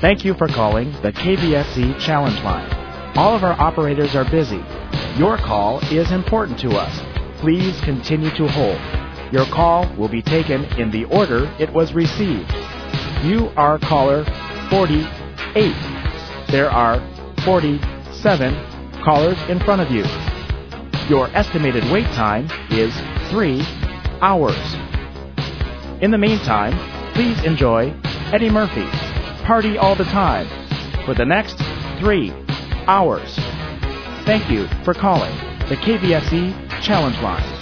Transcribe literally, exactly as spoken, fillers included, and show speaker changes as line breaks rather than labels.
Thank you for calling the K V F C Challenge Line. All of our operators are busy. Your call is important to us. Please continue to hold. Your call will be taken in the order it was received. You are caller forty-eight. There are forty-seven callers in front of you. Your estimated wait time is three hours. In the meantime, please enjoy Eddie Murphy, Party All the Time, for the next three hours. Thank you for calling the K V F C Challenge Line.